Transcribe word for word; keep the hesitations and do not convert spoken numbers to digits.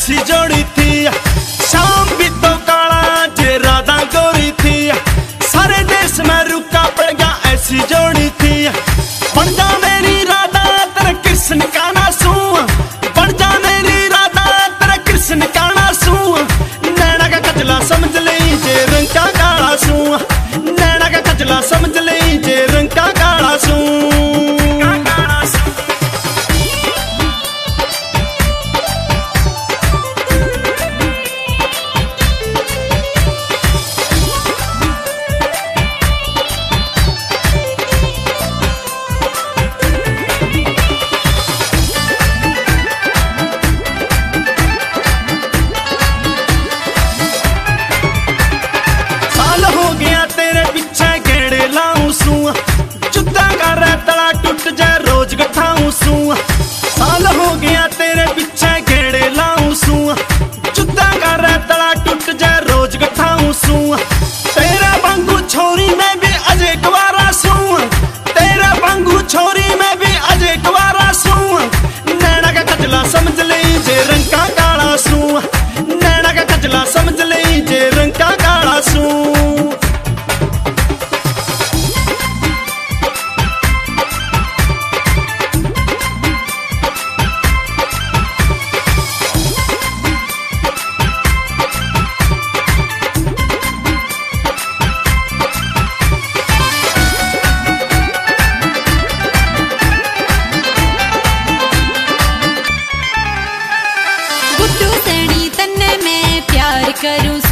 ऐसी जोड़ी थी, शाम भी तो काला जे राधा गोरी थी, सारे देश में रुका पड़ गया ऐसी जोड़ी थी। बन जा मेरी राधा तेरे कृष्ण का नासू, बन जा मेरी राधा तेरे कृष्ण का नासू, नैना का कजला समझ ले जे रंग का काला सू, नैना का कजला समझ ले जे रंग का काला सू। जुद्दा कर तला टूट जाए रोज गठाऊं सू, साल हो गया तेरे पीछे घेड़े लाऊं सू, जुद्दा कर तला टूट जाए रोज गठाऊं सू। तेरा बांगू छोरी में भी अजय कुवारा सू, तेरा बांगू छोरी में भी अजय कुवारा सू, नैना का कजला समझ ले जे रंग का काला सू, नैना का कजला समझ ले जे रंग का काला सू। गुड्डू सैनी तन्ने मैं प्यार करूं।